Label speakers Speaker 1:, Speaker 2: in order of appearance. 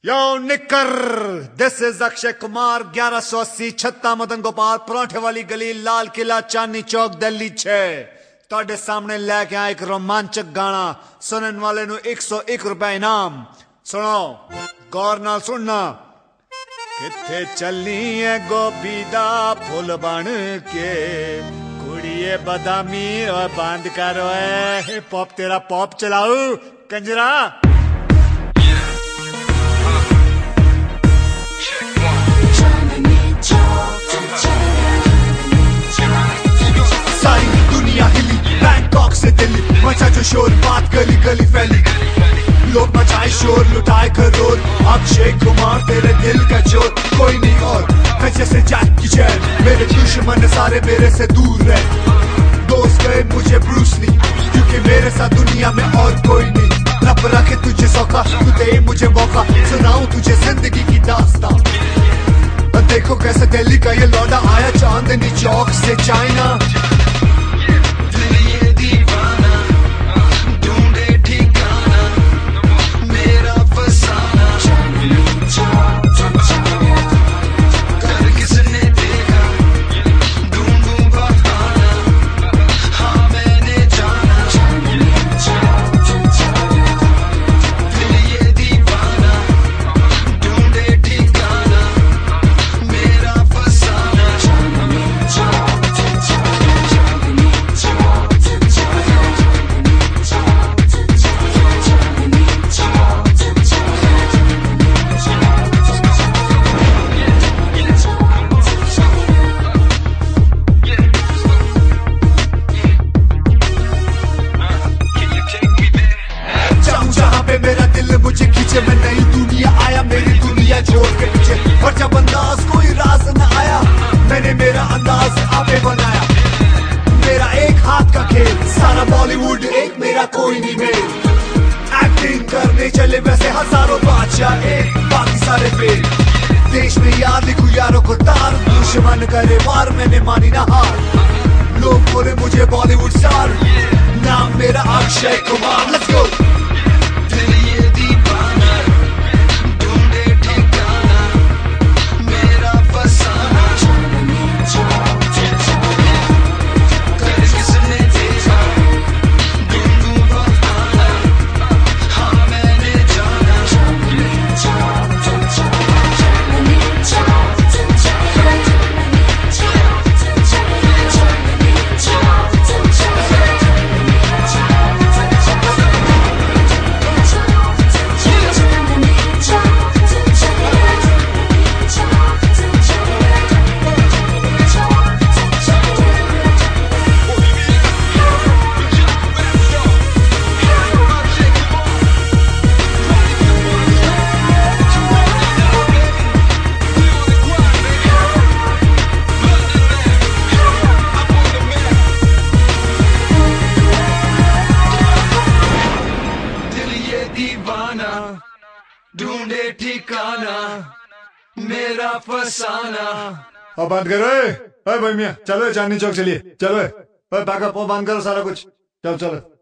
Speaker 1: यो निकर, this is Akshay Kumar, 1180 छत्ता मदन गोपाल, परांठे वाली गली, लाल किला, चांदनी चौक, दिल्ली 6। ਤੁਹਾਡੇ सामने लैके आया एक रोमांचक गाना, सुनने वाले ਨੂੰ 101 रुपए इनाम। सुनो गौर नाल सुनना। किथे चलनी है गोभी दा फुल बन के, कुड़िए बदामी और बंद करो हिप हॉप, तेरा पॉप चलाऊ कंजरा। सारी दुनिया हिली बैंकॉक से दिल्ली, मचा जो शोर, बात गली गली फैली, लोग मचाए शोर, लुटाए करोड़। अक्षय कुमार तेरे दिल का चोर, कोई नहीं और मैं जैसे जैक की चैन, मेरे दुश्मन सारे मेरे से दूर रहे। दोस्त गए मुझे ब्रूस ली, क्योंकि मेरे साथ दुनिया में और कोई नहीं। रब रखे तुझे सौखा, तू दे मुझे मौका, सुनाऊं तुझे जिंदगी की दास्तां। देखो कैसे दिल्ली का ये लौंडा आया चांदनी चौक से चाइना। मेरा दिल मुझे खींचे, मैं नई दुनिया आया, मेरी दुनिया छोड़ के पीछे। और जब अंदाज कोई राज न आया, मैंने मेरा अंदाज आपे बनाया। मेरा एक हाथ का खेल, सारा बॉलीवुड एक, मेरा कोई नहीं मेल। एक्टिंग करने चले वैसे हजारों बादशाह, एक बाकी सारे फेल। देश में याद लिखूं यारों को तार, दुश्मन करे वार, मैंने मानी ना हार। लोग बोले मुझे बॉलीवुड स्टार, नाम मेरा अक्षय कुमार। Let's go. दीवाना ढूंढे ठिकाना, मेरा फसाना। अब बंद करो भाई मियाँ, चलो चांदनी चौक चलिए, चलो बैकअप बंद करो सारा कुछ, चलो चलो।